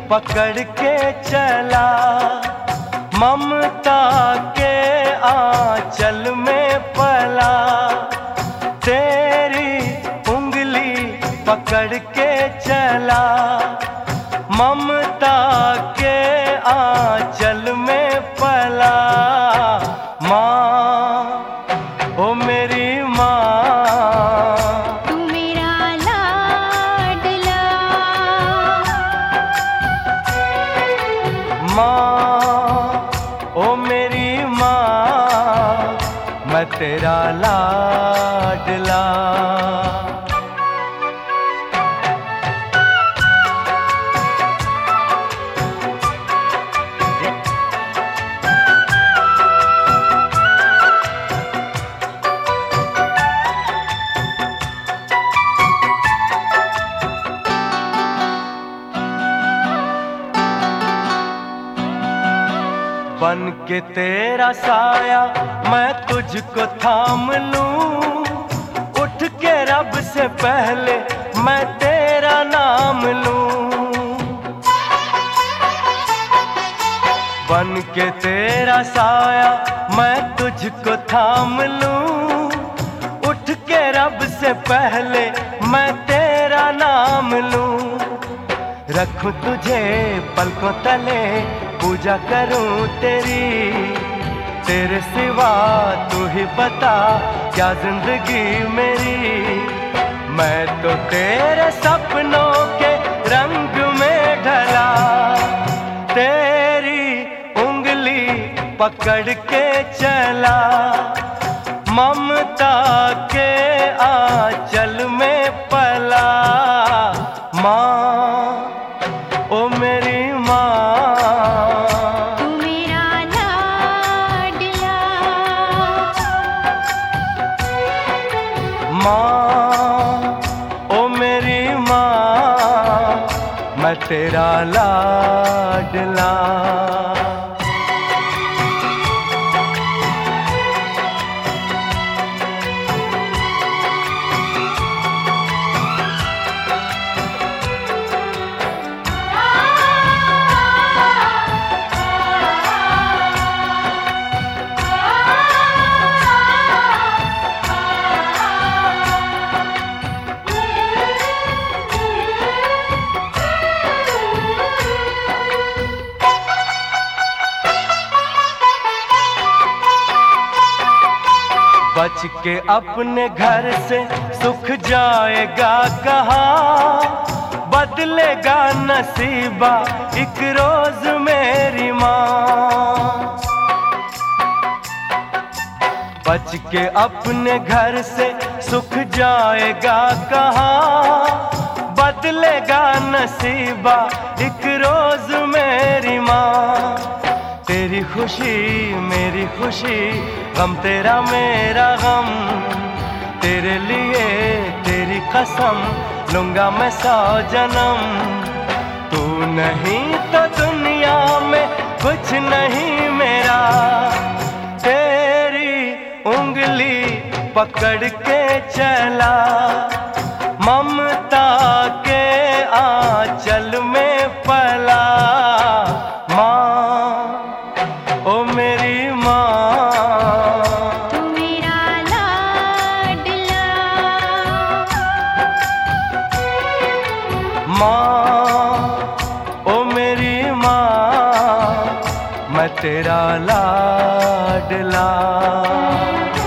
पकड़ के चला, ममता के आंचल में पला। तेरी उंगली पकड़ के चला, ममता के आंचल में पला। माँ, ओ मेरी माँ, तू मेरा लाडला। माँ, ओ मेरी माँ, मैं तेरा लाडला। बन के तेरा साया मैं तुझको थाम लूं, उठ के रब से पहले मैं तेरा नाम लूं। बन के तेरा साया मैं तुझको थाम लूं, उठ के रब से पहले मैं तेरा नाम लूं। रखूं तुझे पलकों तले, पूजा करूं तेरी, तेरे सिवा तू ही बता क्या जिंदगी मेरी। मैं तो तेरे सपनों के रंग में ढला, तेरी उंगली पकड़ के चला, ममता के आंचल में पला। माँ, ओ मेरी माँ, तू मेरा लाडला। माँ, ओ मेरी माँ, मैं तेरा लाडला। बच के अपने घर से सुख जाएगा कहाँ, बदलेगा नसीबा एक रोज मेरी माँ। बच के अपने घर से सुख जाएगा कहाँ, बदलेगा नसीबा एक रोज मेरी माँ। तेरी खुशी मेरी खुशी, गम तेरा मेरा गम, तेरे लिए तेरी कसम लूंगा मैं 100 जन्म। तू नहीं तो दुनिया में कुछ नहीं मेरा, तेरी उंगली पकड़ के चला, ममता के आंचल में पला। माँ, ओ मेरी माँ, तू मेरा लाडला। माँ, ओ मेरी माँ, मैं तेरा लाडला।